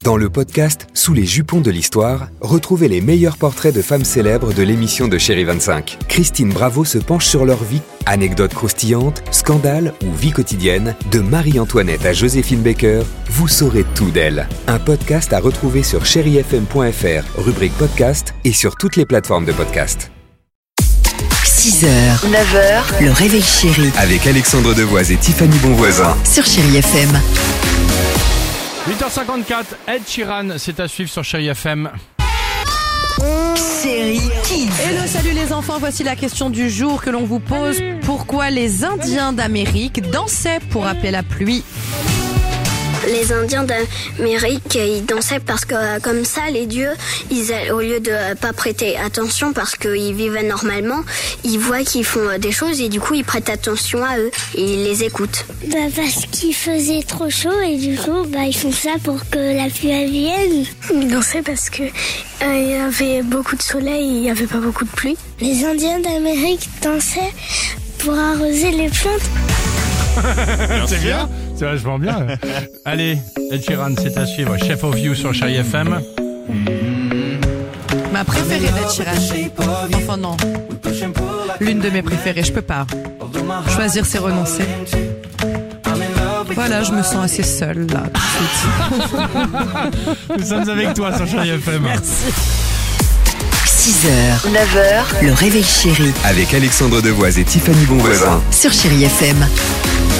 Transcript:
Dans le podcast Sous les jupons de l'histoire, retrouvez les meilleurs portraits de femmes célèbres de l'émission de Chérie 25. Christine Bravo se penche sur leur vie. Anecdotes croustillantes, scandales ou vie quotidienne, de Marie-Antoinette à Joséphine Baker, vous saurez tout d'elle. Un podcast à retrouver sur chérifm.fr, rubrique podcast et sur toutes les plateformes de podcast. 6h, 9h, le réveil chéri Avec Alexandre Devoise et Tiffany Bonvoisin. sur Chérie FM. 8h54, Ed Sheeran, c'est à suivre sur Chérie FM. Série Kids. Hello, salut les enfants, voici la question du jour que l'on vous pose. Pourquoi les Indiens d'Amérique dansaient pour appeler la pluie ? Les Indiens d'Amérique, ils dansaient parce que comme ça, les dieux, au lieu de pas prêter attention parce qu'ils vivaient normalement, ils voient qu'ils font des choses et du coup, ils prêtent attention à eux et ils les écoutent. Parce qu'il faisait trop chaud et du coup, ils font ça pour que la pluie elle vienne. Ils dansaient parce que il y avait beaucoup de soleil et il n'y avait pas beaucoup de pluie. Les Indiens d'Amérique dansaient pour arroser les plantes. C'est bien, c'est vachement bien. Allez, Ed Sheeran, c'est à suivre. Chef of You sur Chérie FM. Ma préférée d'Ed Sheeran. Enfin non, l'une de mes préférées, je peux pas. Choisir c'est renoncer. Voilà, je me sens assez seule là, tout de suite. Nous sommes avec toi sur Chérie FM. Merci. 6h, 9h, le réveil chéri Avec Alexandre Devoise et Tiffany Bonvoisin. sur Chérie FM.